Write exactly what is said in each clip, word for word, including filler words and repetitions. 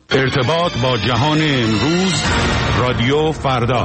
ارتباط با جهان امروز، رادیو فردا.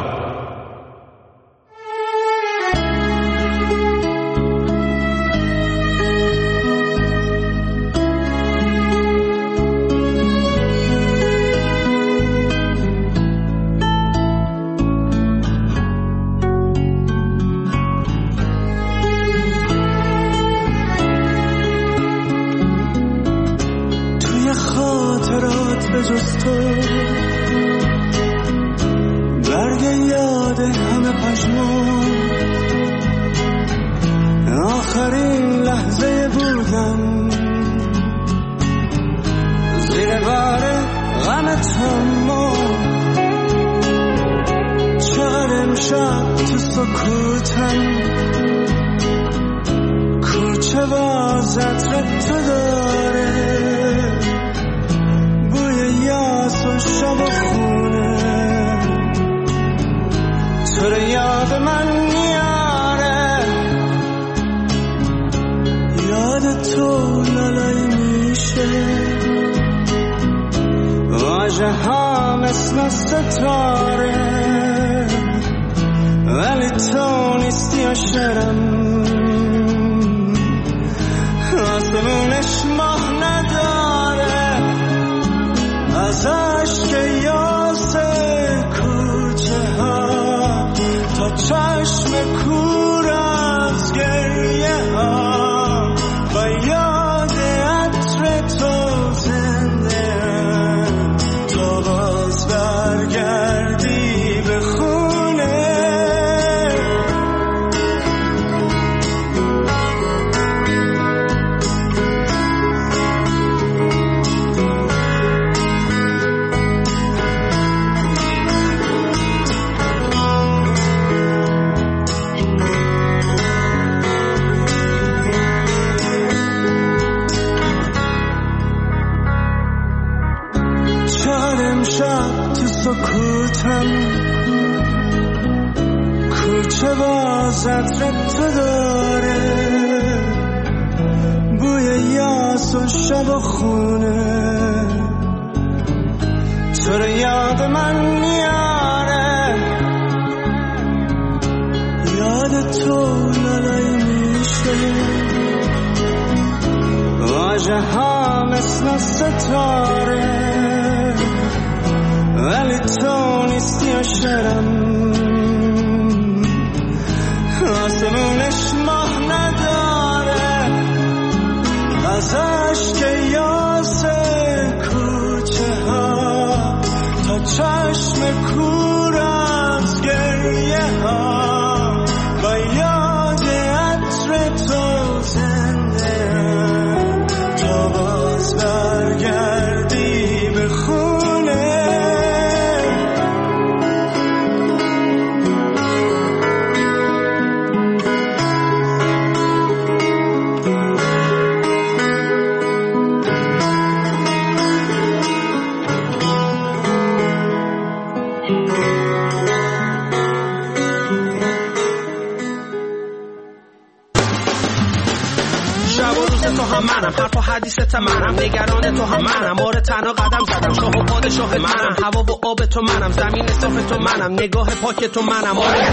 منم نگران تو هم منم آره تنها قدم زدم شاه و پادشاه منم هوا و آب تو منم زمین صاف تو منم نگاه پاک تو منم آره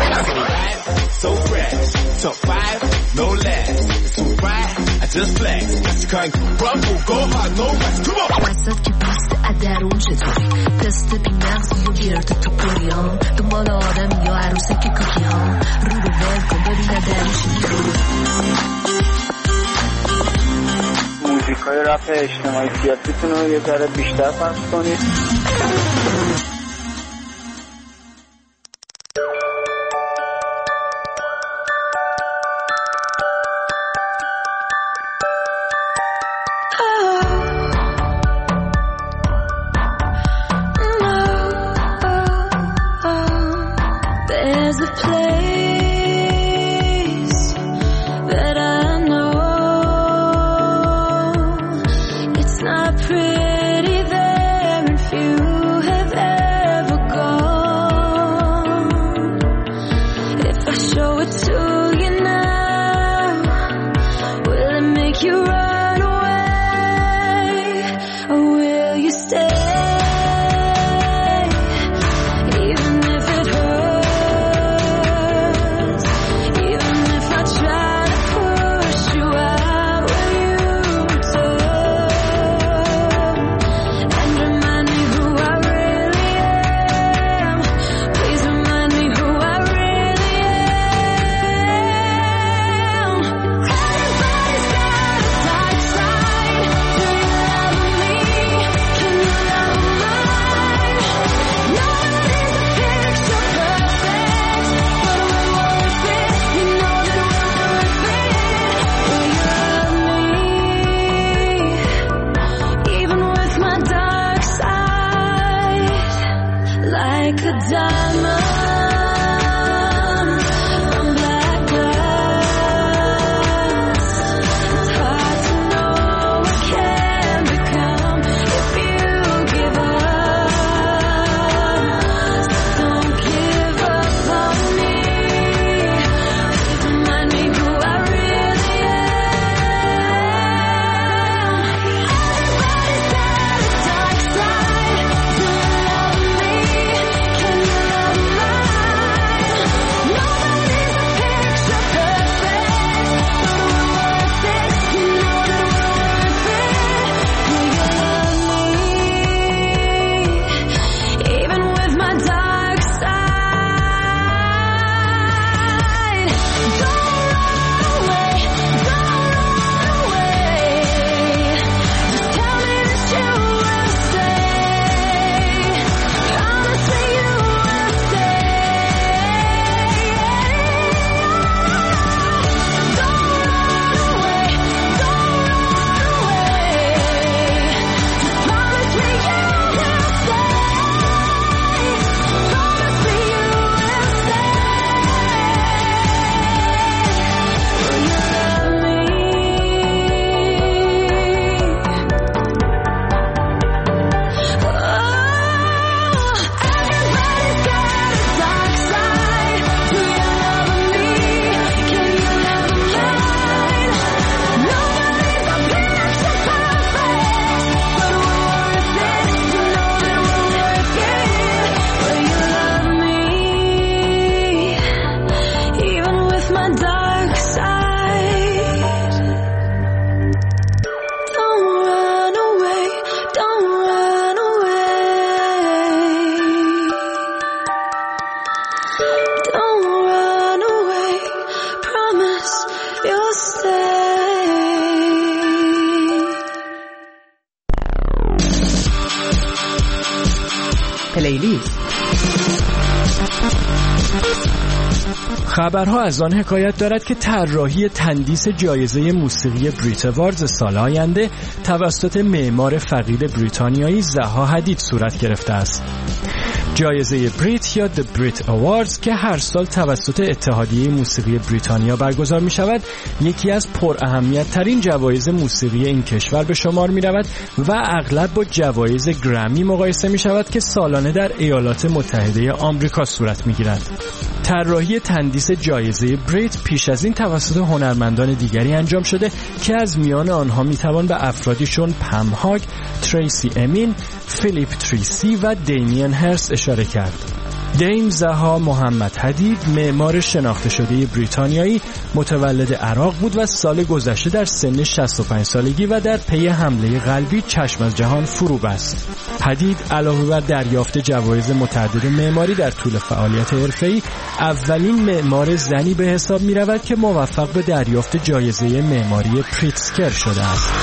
so fresh so five no less so right I just flex I can't crumble go hard no rest come on وسط که پست ادرون چطوری دست بی مغزی و گرد تو پریان دنبال آدم یا عروسه که کوکی ها رو رو ول کن ببین ادریش موزیکای رپ اجتماعی سیاسیتون رو یه ذره بیشتر پخش کنید. Pretty there if you have like a diamond from black glass. It's hard to know what can become if you give up. So don't give up on me. Please remind me who I really am. Everybody's got a dark side. Do you love me? Can you love mine? Nobody's a picture perfect, but we're worth it. You know that we're worth it. Will you love me? Even with my dark side. Don't run away, don't run away. Just tell me that you will stay. Promise me you will stay. Don't run away, don't run away. Just promise me you will stay. Promise me you will stay. Will you love me? Oh, everybody's got a dark side. Do you love me? Can you love mine? Nobody's a picture perfect, but we're worth it. You know that we're worth it. Will you love me? Even with my dark side. Don't run away, don't run away. Don't run away, promise you'll stay. پلیلیست. خبرها از آن حکایت دارد که طراحی تندیس جایزه موسیقی بریت اواردز سال آینده توسط معمار فقید بریتانیایی زها حدید صورت گرفته است. جایزه بریت یا The Brit Awards که هر سال توسط اتحادیه موسیقی بریتانیا برگزار می شود، یکی از پر اهمیت ترین جوایز موسیقی این کشور به شمار می رود و اغلب با جوایز گرمی مقایسه می شود که سالانه در ایالات متحده آمریکا صورت می گیرد. طراحی تندیس جایزه بریت پیش از این توسط هنرمندان دیگری انجام شده که از میان آنها می توان به افرادی چون پم هاگ، تریسی امین، فیلیپ تریسی و دیمین هرست اشاره کرد. دیم زها محمد حدید، معمار شناخته شده بریتانیایی، متولد عراق بود و سال گذشته در سن شصت و پنج سالگی و در پی حمله قلبی چشم از جهان فرو بست. حدید علاوه بر دریافت جوایز متعدد معماری در طول فعالیت حرفه‌ای، اولین معمار زنی به حساب می رود که موفق به دریافت جایزه معماری پریتزکر شده است.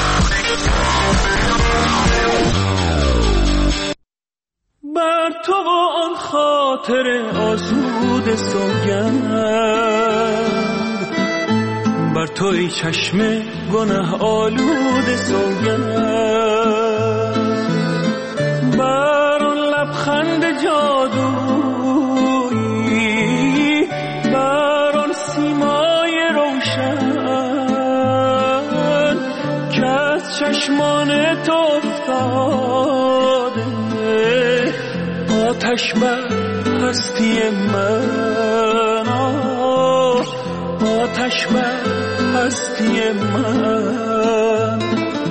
بر تو و آن خاطر آسود سوگند، بر تو ای چشم گناه آلود سوگند، بر آن لبخند جادویی، بر آن سیمای روشن که از چشمان تو افتاده، آتش بر هستی من، آتش بر هستی من.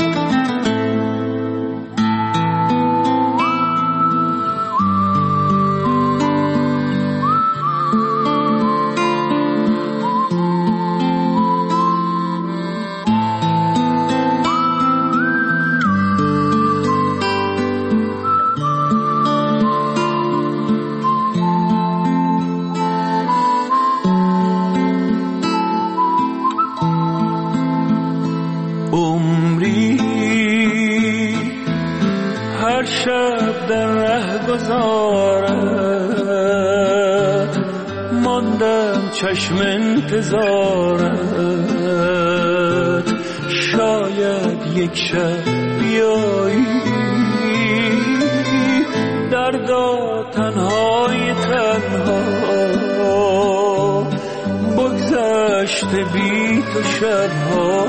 چشم انتظارت، شاید یک شب بیایی، دردا تنها گذشته بی تو شبها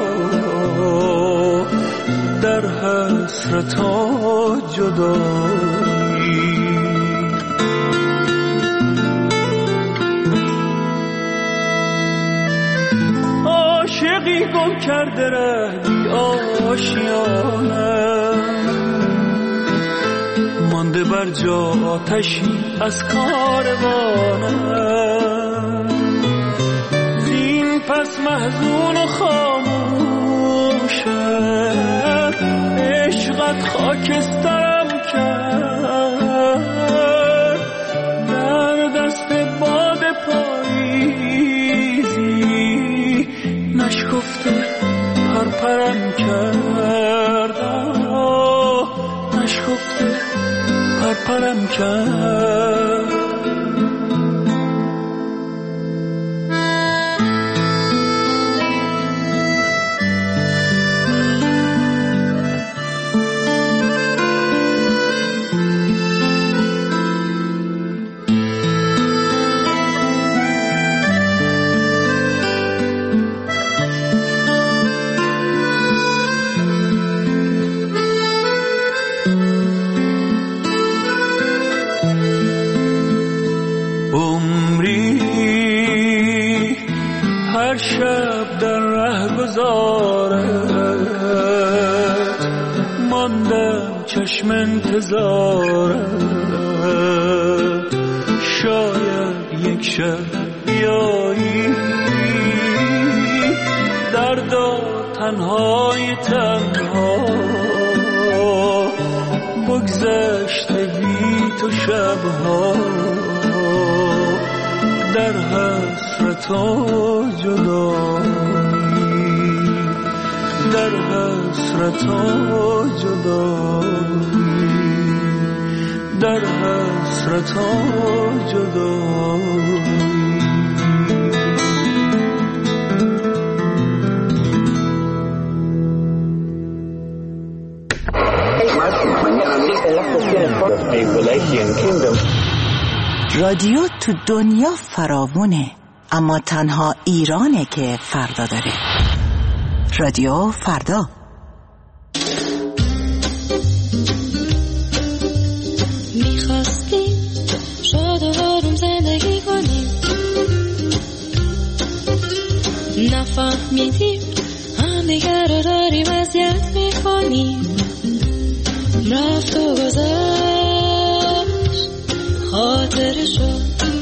در حسرت و جدایی. عاشقی گم کرده رهی آشیانم، مانده بر جا آتشی از کاروانم. زین پس محزون و خاموشم، عشقت خاکسترم کرد. در دست باد پاییزی نشکفته پرپرم کرد، نشکفته پرپرم کرد. شب در ره گذارت، ماندم چشم انتظارت. شاید یک شب بیایی، دردا تنهای تنها بگذشته بی تو شبها در حسرت و جدایی، در حسرت و جدایی، در حسرت و جدایی. رادیو تو دنیا فراوونه، اما تنها ایرانه که فردا داره. رادیو فردا. میخواستیم شاد و آروم زندگی کنیم، نفهمیدیم هم دیگر رو داریم اذیت میکنیم. رفت و گذشت خاطرشو،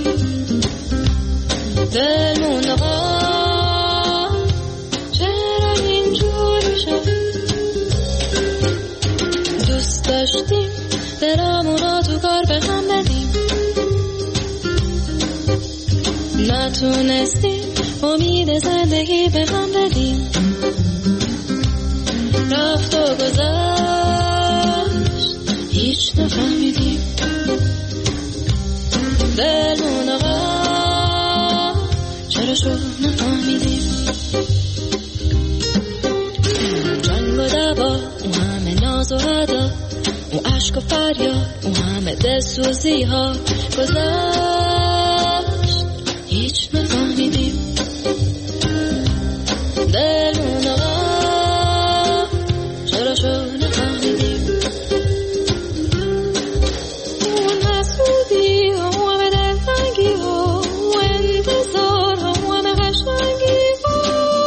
دلمون آقا چرا اینجوری شد. دوست داشتیم درامونا تو کار به هم بدیم، نتونستیم امید زندگی به هم بدیم. رفت و گذشت هیچ نفهمیدیم، دلمون آقا چرا شد نفهمیدیم. جنگ و دعوا، اون همه ناز و ادا، اون عشق و فریاد، اون همه دلسوزی ها گذشت هیچ نفهمیدیم. دلمون آقا چرا شد نفهمیدیم. اون حسودی ها، اون همه دلتنگی ها، اون انتظار ها، اون همه قشنگی ها،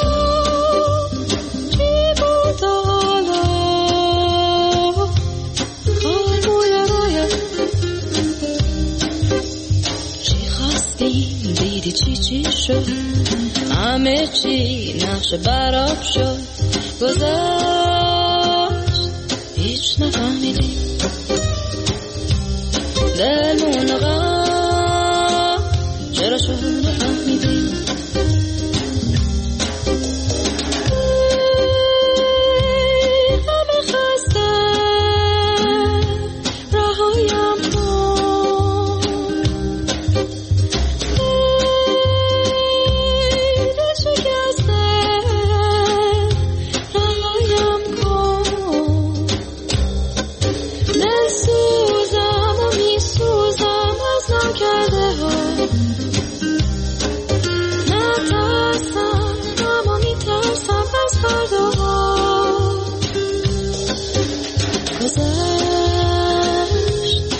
چی بود حالا خاموی رویت. چی خواستیم دیدی چی چی شد، همه چی نقش براب شد. گذشت هیچ نفهمیدیم. دلمون آقا چرا شد نفهمیدیم. همه خسته رهایم کن، دل شکسته رهایم کن. دل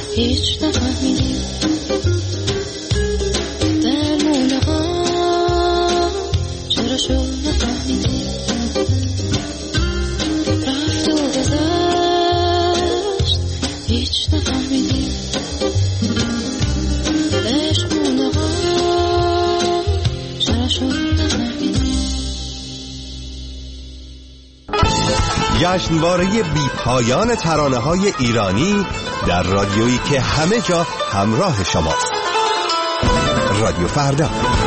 هیچ نفهمیدیم درمونه ها چرا شو نفهمیدیم رفت و گذشت هیچ نفهمیدیم عشقونه ها چرا شو نفهمیدیم. جشنواره بی پایان ترانه‌های ایرانی در رادیویی که همه جا همراه شماست. رادیو فردا.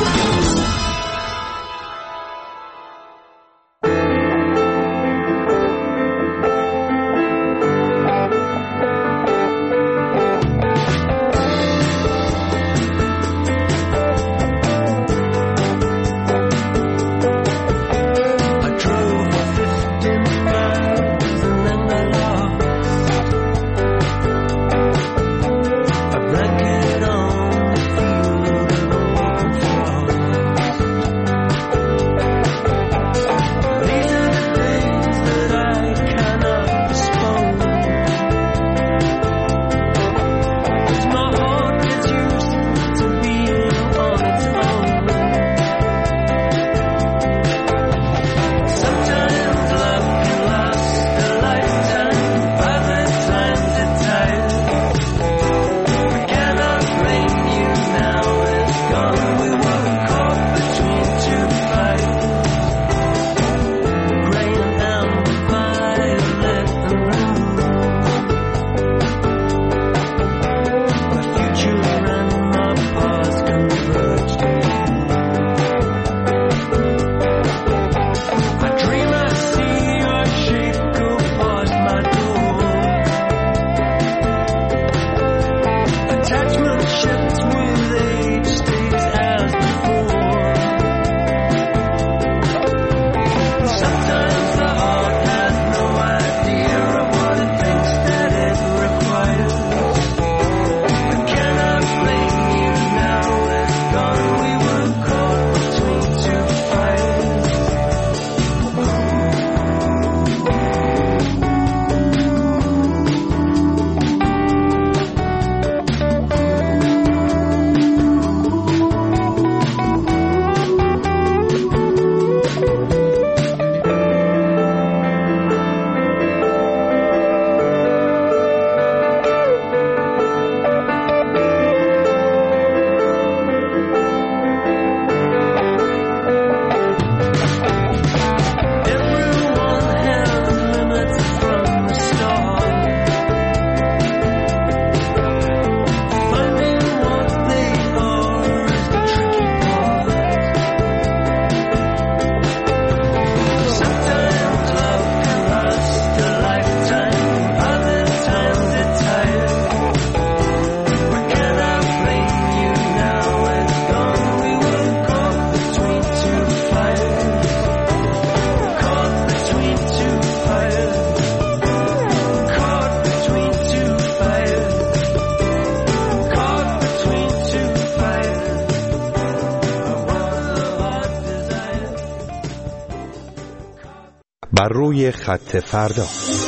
بر روی خط فردا.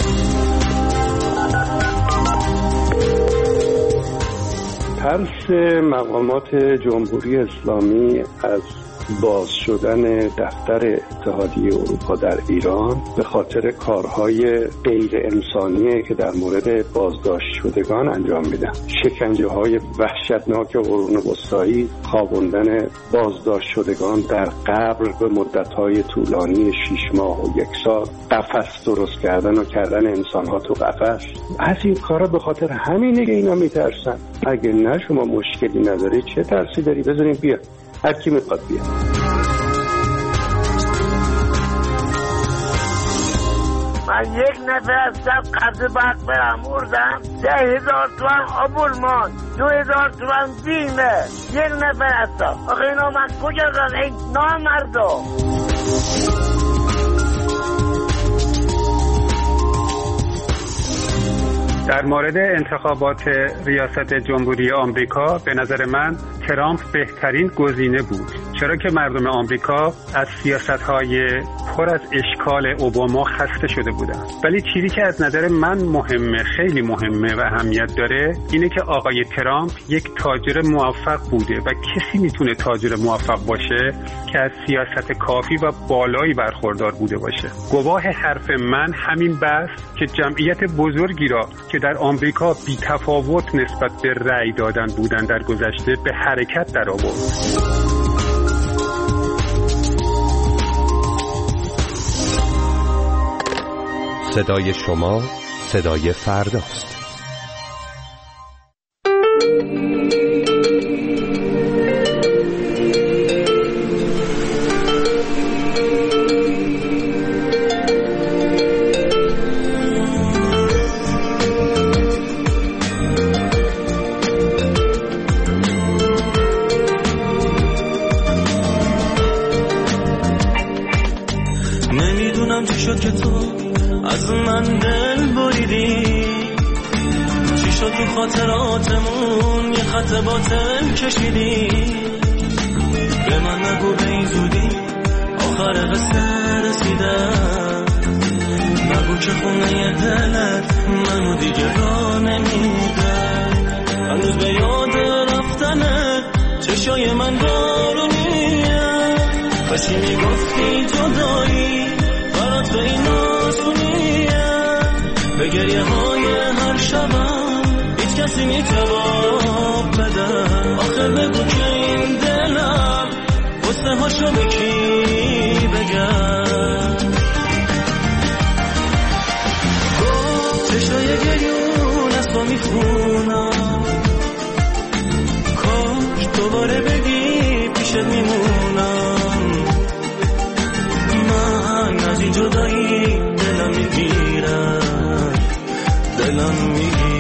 ترس مقامات جمهوری اسلامی از باز شدن دفتر اتحادیه اروپا در ایران به خاطر کارهای غیر انسانیه که در مورد بازداشت شدگان انجام میدن. شکنجه های وحشتناک قرون وسطایی، خوابوندن بازداشت شدگان در قبر به مدت‌های طولانی شش ماه و یک سال، قفس درست کردن و کردن انسان‌ها تو قفس. از این کارا به خاطر همینه که اینا میترسن. اگه نه شما مشکلی نداری چه ترسی داری؟ بذاریم بیا، هر کی میخواد بیا. من یک نفر از سب قبض برق برم اردم ده هزار تومن آبول مان، دو هزار تومن بیمه، یک نفر هستم. آخه اینا من کجا دارم؟ این نامردم. در مورد انتخابات ریاست جمهوری آمریکا به نظر من ترامپ بهترین گزینه بود، چرا که مردم آمریکا از سیاست‌های پر از اشکال اوباما خسته شده بودن. ولی چیزی که از نظر من مهمه، خیلی مهمه و اهمیت داره، اینه که آقای ترامپ یک تاجر موفق بوده و کسی میتونه تاجر موفق باشه که از سیاست کافی و بالایی برخوردار بوده باشه. گواه حرف من همین بحث که جمعیت بزرگی را که در آمریکا بی تفاوت نسبت به رأی دادن بودن در گذشته به حرکت در آورد. صدای شما صدای فرداست. نمیدونم چی شد که تو از من دل بریدی، چی شد تو خاطراتمون یه خط باطل کشیدی. به من نگو به این زودی آخر قصه رسیده، نگو که خونه دلت منو دیگه را نمیده. هنوز به یاد رفتنت چشای من بارونیه، کاشی میگفتی جدایی برات به این آسونیه. به گریه های هر شبم هیچ کسی نیتواب بده. آخر بگو که این دلم قصه هاشو به کی بگم. چشای گریون از تو میخونم، کاش دوباره بگی پیشت میمونم. من از این جدایی دلم میگیره، دلم میگیره.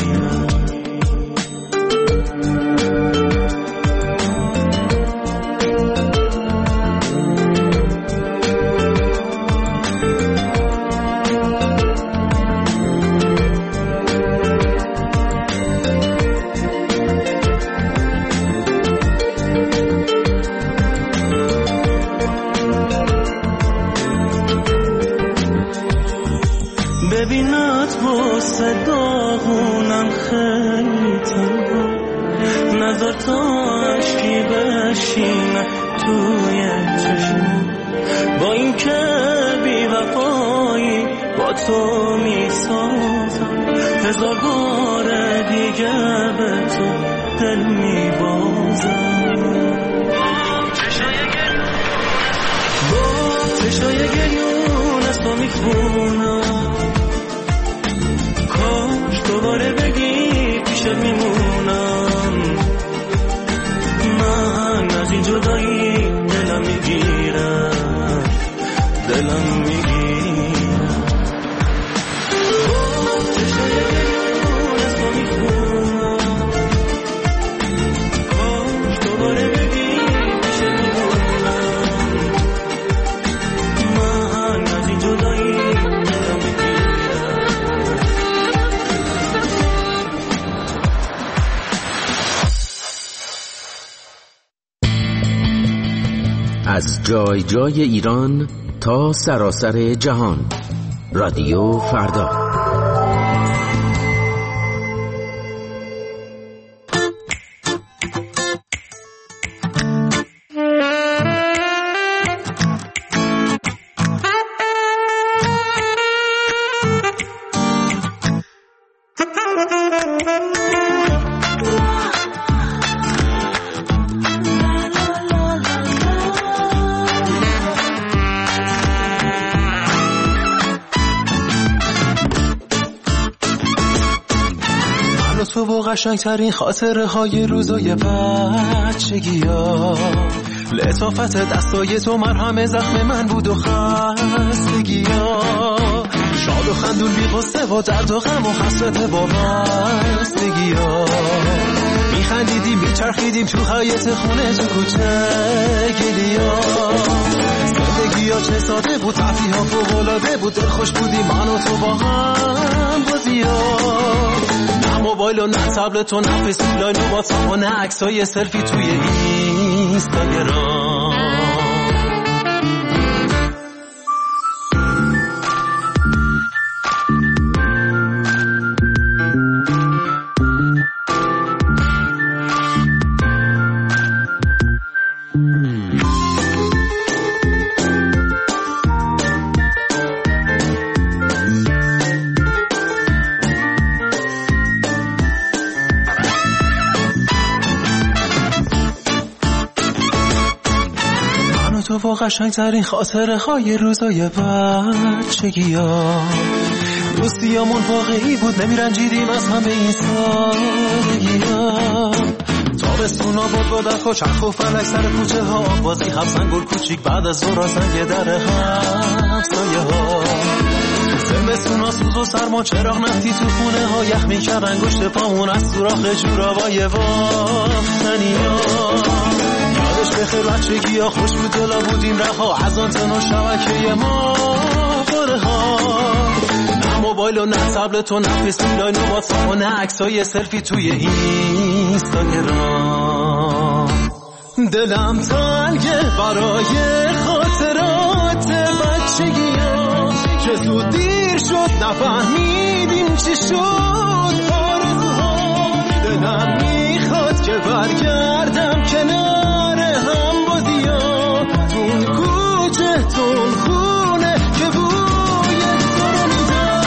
ببینت واسه داغونم خیلی تنها، نظر تا عشقی بشینه توی چشم. با این که بی وفایی با تو میسازم، هزار بار دیگه به تو دل میبازم. چشای گریون از تو میخونم، کاش دوباره بگی پیشت میمونم. من از این جدایی دلم میگیره، دلم میگیره. چشای گریون از تو میخونم، کاش دوباره بگی پیشت میمونم. من از این جدایی دلم میگیره. از جای جای ایران تا سراسر جهان، رادیو فردا. تو با قشنگترین خاطره های روزای بچگی ها، لطافت دستای تو مرهم زخم من بود و خستگی ها. شاد و خندون بی قصه با درد و غم و حسرت با بستگی ها. میخندیدیم میچرخیدیم تو حیاط خونه تو کوچه گلیا. زندگی ها چه ساده بود، تفریح ها فوق‌العاده بود، دل خوش بودیم من و تو با هم بازی ها. نه موبایل و نه تبلت و نه فیسبوک لایو واتساپ و نه عکسای سلفی توی اینستاگرام. و قشنگترین خاطره های روزای بچگی ها. دوستیامون واقعی بود، نمیرنجیدیم از همه این سادگی ها. تابستونا بود با دخ و چرخ و فلک سر کوچه ها، بازی حفظن گل کوچیک بعد از ظهر زنگ در همسایه ها. زمستونا سوز و سرما چراغ نفتی تو خونه ها، یخ میکرد انگشت پامون از سوراخ جورابای وافتنی ها. یادش بخیر بچگی ها، خوش بود دلا بودیم رها از آنتن و شبکه ما باره ها. نه موبایل و نه تبلت و نه فیسبوک لاین و واتساپ و نه عکسای سلفی توی اینستاگرام. دلم تنگه برای خاطرات بچگی ها که زود دیر شد نفهمیدیم چی شد آرزوها. دلم میخواد که برگردم کنار هم بازی ها، تون کوچه تون خونه که بوی تو رو میدم.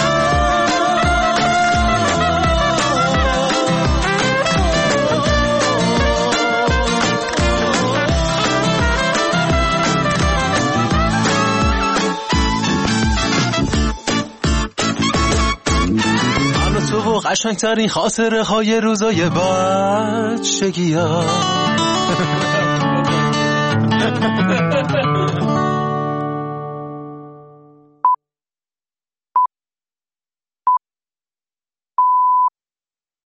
تو و قشنگترین خاطره های روزای بچگی ها.